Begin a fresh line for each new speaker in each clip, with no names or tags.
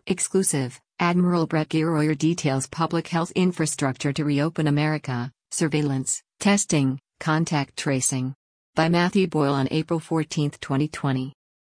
Exclusive, Admiral Brett Giroir details public health infrastructure to reopen America, surveillance, testing, contact tracing. By Matthew Boyle on April 14, 2020.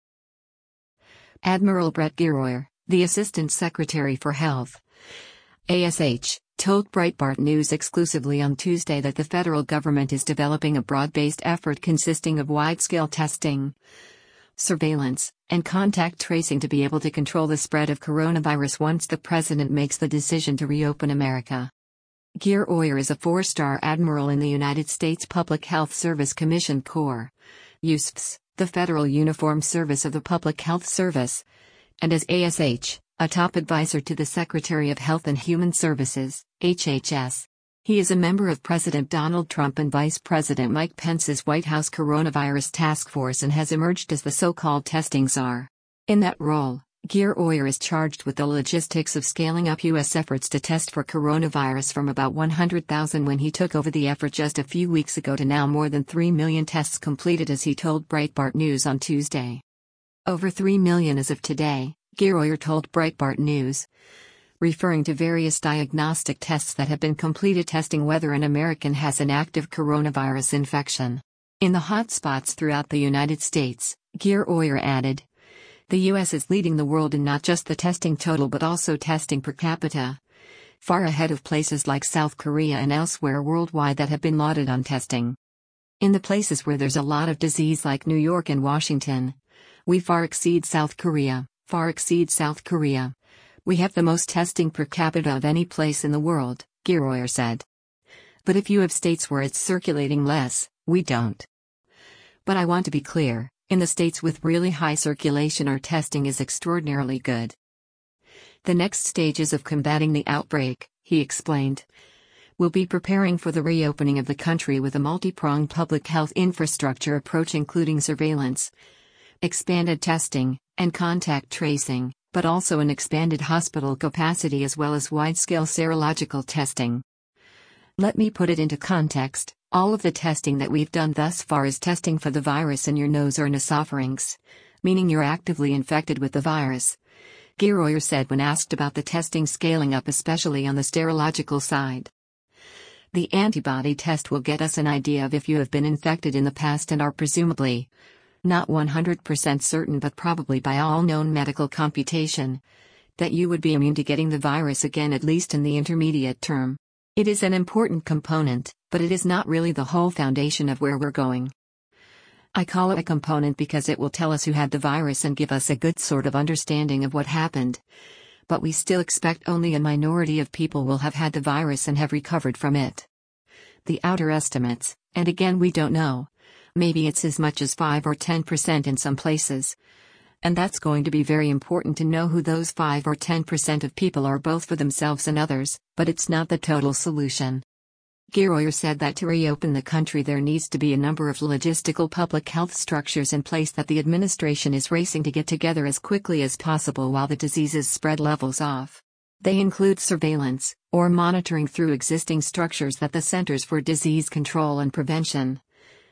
Admiral Brett Giroir, the Assistant Secretary for Health, ASH, told Breitbart News exclusively on Tuesday that the federal government is developing a broad-based effort consisting of wide-scale testing, surveillance, and contact tracing to be able to control the spread of coronavirus once the president makes the decision to reopen America. Giroir is a four-star admiral in the United States Public Health Service Commission Corps, USPS, the Federal Uniformed Service of the Public Health Service, and as ASH, a top advisor to the Secretary of Health and Human Services, HHS. He is a member of President Donald Trump and Vice President Mike Pence's White House Coronavirus Task Force and has emerged as the so-called testing czar. In that role, Giroir is charged with the logistics of scaling up U.S. efforts to test for coronavirus from about 100,000 when he took over the effort just a few weeks ago to now more than 3 million tests completed, as he told Breitbart News on Tuesday. Over 3 million as of today, Giroir told Breitbart News, referring to various diagnostic tests that have been completed testing whether an American has an active coronavirus infection. In the hotspots throughout the United States, Giroir added, the U.S. is leading the world in not just the testing total but also testing per capita, far ahead of places like South Korea and elsewhere worldwide that have been lauded on testing. In the places where there's a lot of disease like New York and Washington, we far exceed South Korea. We have the most testing per capita of any place in the world, Giroir said. But if you have states where it's circulating less, we don't. But I want to be clear, in the states with really high circulation our testing is extraordinarily good. The next stages of combating the outbreak, he explained, will be preparing for the reopening of the country with a multi-pronged public health infrastructure approach including surveillance, expanded testing, and contact tracing, but also an expanded hospital capacity as well as wide-scale serological testing. Let me put it into context, all of the testing that we've done thus far is testing for the virus in your nose or nasopharynx, meaning you're actively infected with the virus, Giroir said when asked about the testing scaling up especially on the serological side. The antibody test will get us an idea of if you have been infected in the past and are presumably, not 100% certain but probably by all known medical computation, that you would be immune to getting the virus again at least in the intermediate term. It is an important component, but it is not really the whole foundation of where we're going. I call it a component because it will tell us who had the virus and give us a good sort of understanding of what happened. But we still expect only a minority of people will have had the virus and have recovered from it. The outer estimates, and again we don't know, maybe it's as much as 5 or 10% in some places. And that's going to be very important to know who those 5 or 10% of people are both for themselves and others, but it's not the total solution. Giroir said that to reopen the country there needs to be a number of logistical public health structures in place that the administration is racing to get together as quickly as possible while the disease's spread levels off. They include surveillance, or monitoring through existing structures that the Centers for Disease Control and Prevention,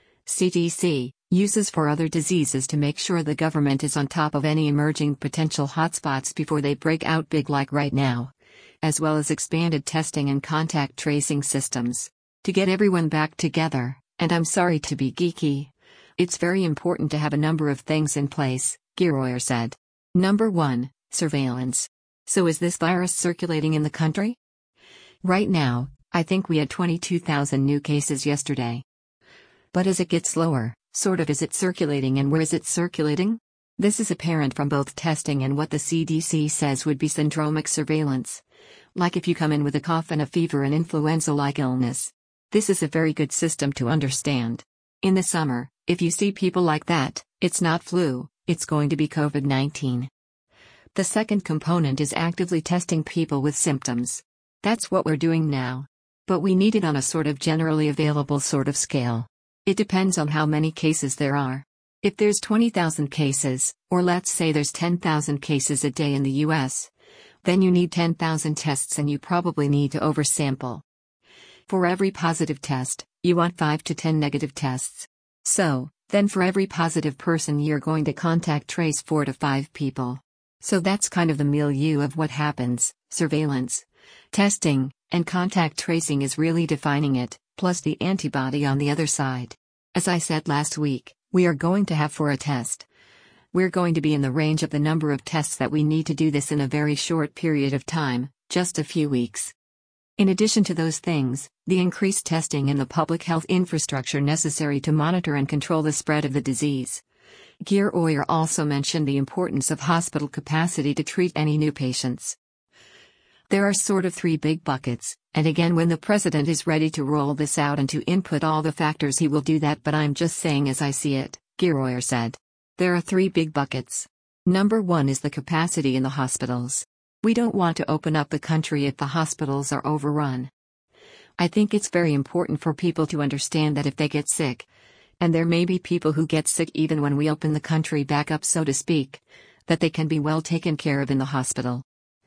CDC, uses for other diseases to make sure the government is on top of any emerging potential hotspots before they break out big like right now, as well as expanded testing and contact tracing systems. To get everyone back together, and I'm sorry to be geeky, it's very important to have a number of things in place, Giroir said. Number 1, surveillance. So is this virus circulating in the country? Right now, I think we had 22,000 new cases yesterday. But as it gets lower, sort of is it circulating and where is it circulating? This is apparent from both testing and what the CDC says would be syndromic surveillance. Like if you come in with a cough and a fever and influenza-like illness. This is a very good system to understand. In the summer, if you see people like that, it's not flu, it's going to be COVID-19. The second component is actively testing people with symptoms. That's what we're doing now. But we need it on a sort of generally available sort of scale. It depends on how many cases there are. If there's 20,000 cases, or let's say there's 10,000 cases a day in the US, then you need 10,000 tests and you probably need to oversample. For every positive test, you want 5 to 10 negative tests. So, then for every positive person you're going to contact trace 4 to 5 people. So that's kind of the milieu of what happens. Surveillance, testing, and contact tracing is really defining it, plus the antibody on the other side. As I said last week, we are going to have for a test. We're going to be in the range of the number of tests that we need to do this in a very short period of time, just a few weeks. In addition to those things, the increased testing and the public health infrastructure necessary to monitor and control the spread of the disease. Geir Øyer also mentioned the importance of hospital capacity to treat any new patients. There are sort of three big buckets, and again when the president is ready to roll this out and to input all the factors he will do that, but I'm just saying as I see it, Geir Øyer said. There are three big buckets. Number one is the capacity in the hospitals. We don't want to open up the country if the hospitals are overrun. I think it's very important for people to understand that if they get sick, and there may be people who get sick even when we open the country back up so to speak, that they can be well taken care of in the hospital.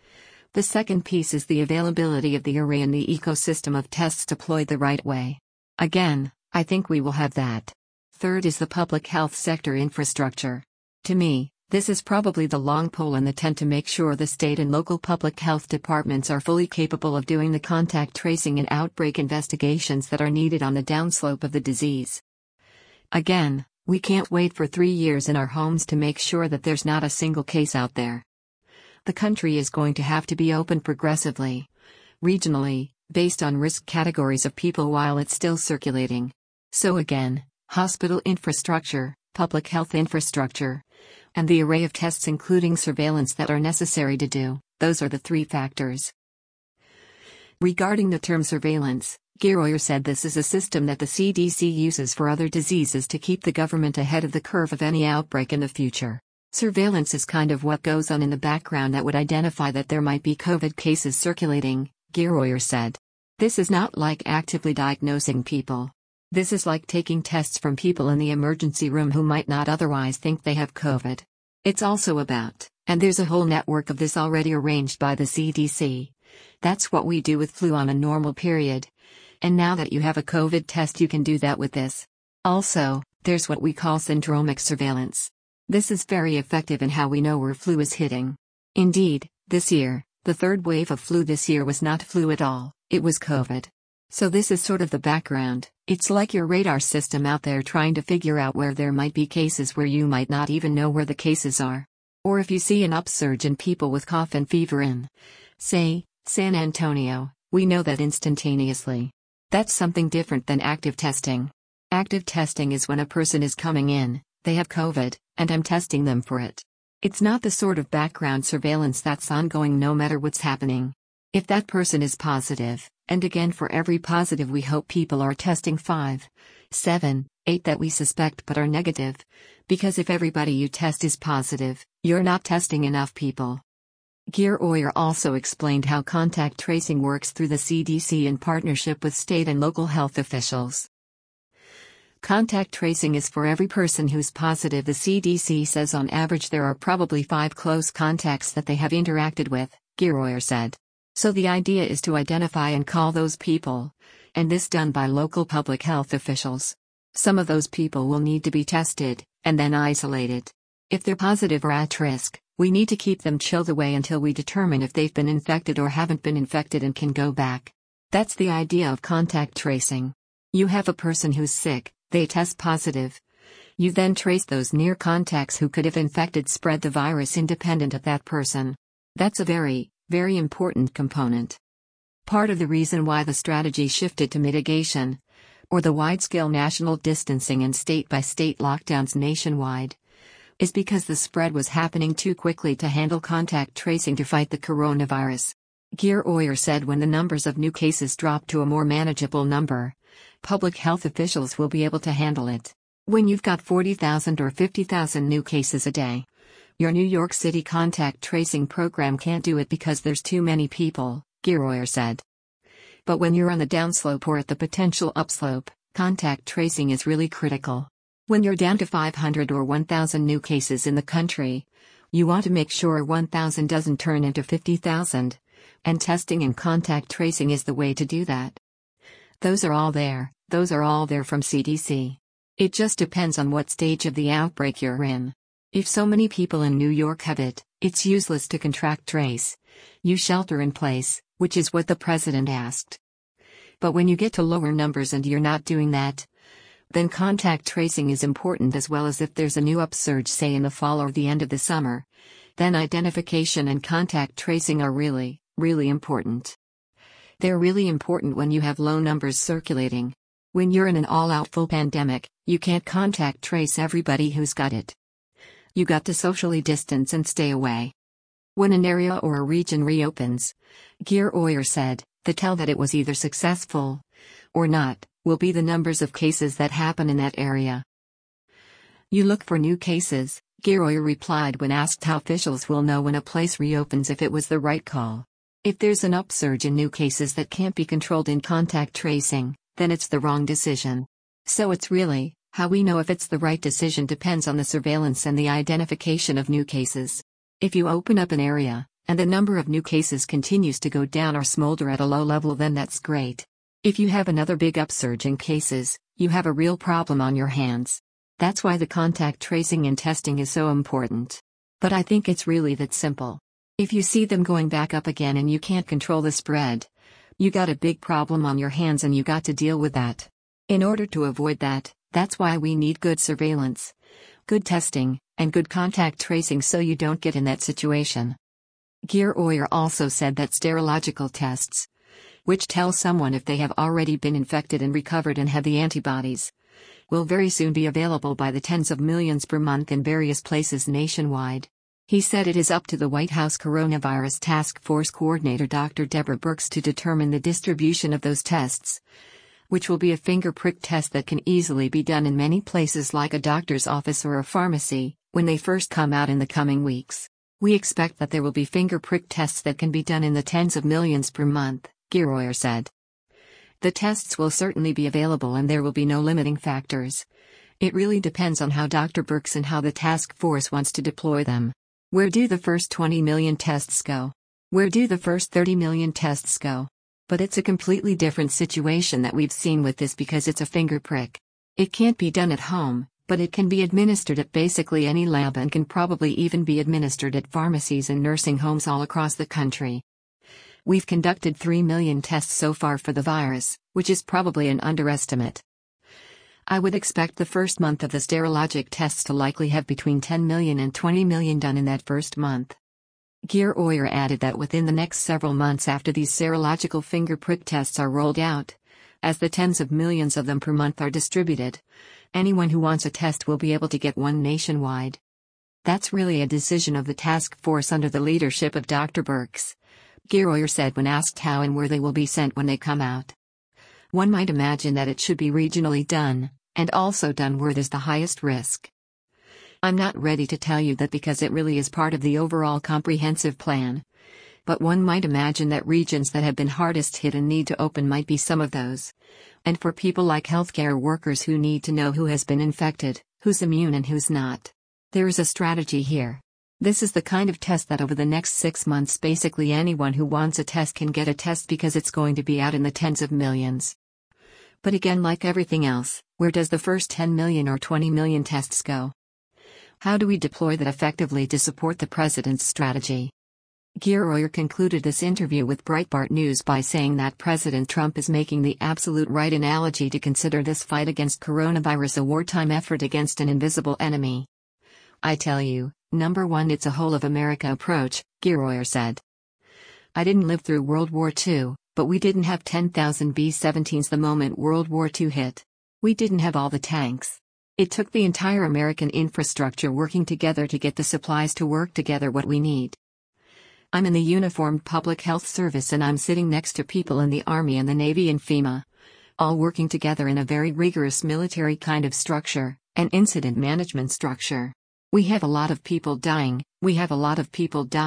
The second piece is the availability of the array and the ecosystem of tests deployed the right way. Again, I think we will have that. Third is the public health sector infrastructure. To me, this is probably the long pole in the tent to make sure the state and local public health departments are fully capable of doing the contact tracing and outbreak investigations that are needed on the downslope of the disease. Again, we can't wait for 3 years in our homes to make sure that there's not a single case out there. The country is going to have to be open progressively, regionally, based on risk categories of people while it's still circulating. So again, hospital infrastructure, public health infrastructure, and the array of tests including surveillance that are necessary to do, those are the three factors. Regarding the term surveillance, Geir Øyer said this is a system that the CDC uses for other diseases to keep the government ahead of the curve of any outbreak in the future. Surveillance is kind of what goes on in the background that would identify that there might be COVID cases circulating, Geir Øyer said. This is not like actively diagnosing people. This is like taking tests from people in the emergency room who might not otherwise think they have COVID. It's also about, and there's a whole network of this already arranged by the CDC. That's what we do with flu on a normal period. And now that you have a COVID test, you can do that with this. Also, there's what we call syndromic surveillance. This is very effective in how we know where flu is hitting. Indeed, this year, the third wave of flu this year was not flu at all, it was COVID. So this is sort of the background. It's like your radar system out there trying to figure out where there might be cases where you might not even know where the cases are. Or if you see an upsurge in people with cough and fever in, say, San Antonio, we know that instantaneously. That's something different than active testing. Active testing is when a person is coming in, they have COVID, and I'm testing them for it. It's not the sort of background surveillance that's ongoing no matter what's happening. If that person is positive, and again for every positive we hope people are testing 5, 7, 8 that we suspect but are negative. Because if everybody you test is positive, you're not testing enough people. Geir Øyer also explained how contact tracing works through the CDC in partnership with state and local health officials. Contact tracing is for every person who's positive. The CDC says on average there are probably 5 close contacts that they have interacted with, Geir Øyer said. So the idea is to identify and call those people, and this done by local public health officials. Some of those people will need to be tested, and then isolated. If they're positive or at risk, we need to keep them chilled away until we determine if they've been infected or haven't been infected and can go back. That's the idea of contact tracing. You have a person who's sick, they test positive. You then trace those near contacts who could have infected, spread the virus independent of that person. That's a very, very important component. Part of the reason why the strategy shifted to mitigation, or the wide-scale national distancing and state-by-state lockdowns nationwide, is because the spread was happening too quickly to handle contact tracing to fight the coronavirus. Geir Øyer said when the numbers of new cases drop to a more manageable number, public health officials will be able to handle it. When you've got 40,000 or 50,000 new cases a day, your New York City contact tracing program can't do it because there's too many people, Geir Øyer said. But when you're on the downslope or at the potential upslope, contact tracing is really critical. When you're down to 500 or 1,000 new cases in the country, you want to make sure 1,000 doesn't turn into 50,000, and testing and contact tracing is the way to do that. Those are all there from CDC. It just depends on what stage of the outbreak you're in. If so many people in New York have it, it's useless to contract trace. You shelter in place, which is what the president asked. But when you get to lower numbers and you're not doing that, then contact tracing is important, as well as if there's a new upsurge, say in the fall or the end of the summer, then identification and contact tracing are really, really important. They're really important when you have low numbers circulating. When you're in an all-out full pandemic, you can't contact trace everybody who's got it. You got to socially distance and stay away. When an area or a region reopens, Geert Ooyer said, the tell that it was either successful or not will be the numbers of cases that happen in that area. You look for new cases, Geert Ooyer replied when asked how officials will know when a place reopens if it was the right call. If there's an upsurge in new cases that can't be controlled in contact tracing, then it's the wrong decision. So it's really, how we know if it's the right decision depends on the surveillance and the identification of new cases. If you open up an area, and the number of new cases continues to go down or smolder at a low level, then that's great. If you have another big upsurge in cases, you have a real problem on your hands. That's why the contact tracing and testing is so important. But I think it's really that simple. If you see them going back up again and you can't control the spread, you got a big problem on your hands and you got to deal with that. In order to avoid that, that's why we need good surveillance, good testing, and good contact tracing so you don't get in that situation. Geert Ooyer also said that serological tests, which tell someone if they have already been infected and recovered and have the antibodies, will very soon be available by the tens of millions per month in various places nationwide. He said it is up to the White House Coronavirus Task Force Coordinator Dr. Deborah Birx to determine the distribution of those tests, which will be a finger prick test that can easily be done in many places like a doctor's office or a pharmacy, when they first come out in the coming weeks. We expect that there will be finger prick tests that can be done in the tens of millions per month, Geert Ooyer said. The tests will certainly be available and there will be no limiting factors. It really depends on how Dr. Birx and how the task force wants to deploy them. Where do the first 20 million tests go? Where do the first 30 million tests go? But it's a completely different situation that we've seen with this because it's a finger prick. It can't be done at home, but it can be administered at basically any lab and can probably even be administered at pharmacies and nursing homes all across the country. We've conducted 3 million tests so far for the virus, which is probably an underestimate. I would expect the first month of the serologic tests to likely have between 10 million and 20 million done in that first month. Geert Ooyer added that within the next several months after these serological finger prick tests are rolled out, as the tens of millions of them per month are distributed, anyone who wants a test will be able to get one nationwide. That's really a decision of the task force under the leadership of Dr. Birx, Geert Ooyer said when asked how and where they will be sent when they come out. One might imagine that it should be regionally done, and also done where there's the highest risk. I'm not ready to tell you that because it really is part of the overall comprehensive plan. But one might imagine that regions that have been hardest hit and need to open might be some of those. And for people like healthcare workers who need to know who has been infected, who's immune and who's not. There is a strategy here. This is the kind of test that over the next 6 months basically anyone who wants a test can get a test because it's going to be out in the tens of millions. But again, like everything else, where does the first 10 million or 20 million tests go? How do we deploy that effectively to support the president's strategy? Geert Ooyer concluded this interview with Breitbart News by saying that President Trump is making the absolute right analogy to consider this fight against coronavirus a wartime effort against an invisible enemy. I tell you, number one, it's a whole of America approach, Geert Ooyer said. I didn't live through World War II, but we didn't have 10,000 B-17s the moment World War II hit. We didn't have all the tanks. It took the entire American infrastructure working together to get the supplies to work together what we need. I'm in the uniformed public health service and I'm sitting next to people in the Army and the Navy and FEMA, all working together in a very rigorous military kind of structure, an incident management structure. We have a lot of people dying, and we have a lot of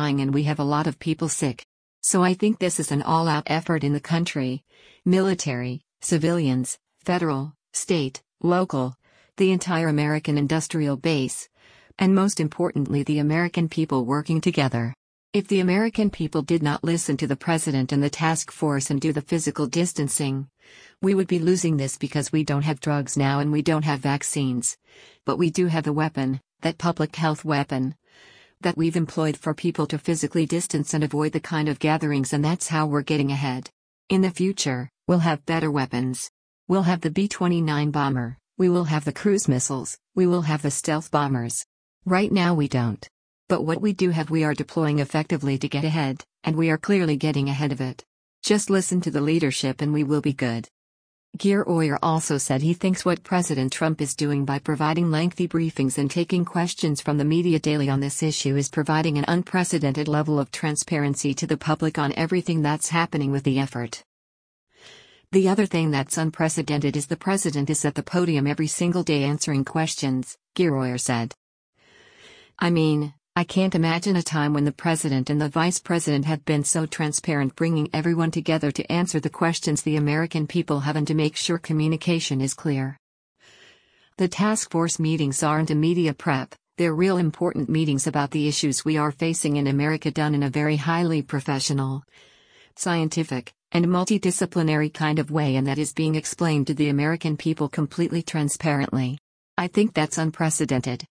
people sick. So I think this is an all-out effort in the country, military, civilians, federal, state, local, the entire American industrial base, and most importantly the American people working together. If the American people did not listen to the president and the task force and do the physical distancing, we would be losing this because we don't have drugs now and we don't have vaccines. But we do have the weapon, that public health weapon that we've employed for people to physically distance and avoid the kind of gatherings, and that's how we're getting ahead. In the future, we'll have better weapons. We'll have the B-29 bomber, we will have the cruise missiles, we will have the stealth bombers. Right now we don't. But what we do have we are deploying effectively to get ahead, and we are clearly getting ahead of it. Just listen to the leadership and we will be good. Giroir also said he thinks what President Trump is doing by providing lengthy briefings and taking questions from the media daily on this issue is providing an unprecedented level of transparency to the public on everything that's happening with the effort. The other thing that's unprecedented is the president is at the podium every single day answering questions, Giroir said. I mean, I can't imagine a time when the president and the vice president have been so transparent, bringing everyone together to answer the questions the American people have and to make sure communication is clear. The task force meetings aren't a media prep, they're real important meetings about the issues we are facing in America, done in a very highly professional, scientific, and multidisciplinary kind of way, and that is being explained to the American people completely transparently. I think that's unprecedented.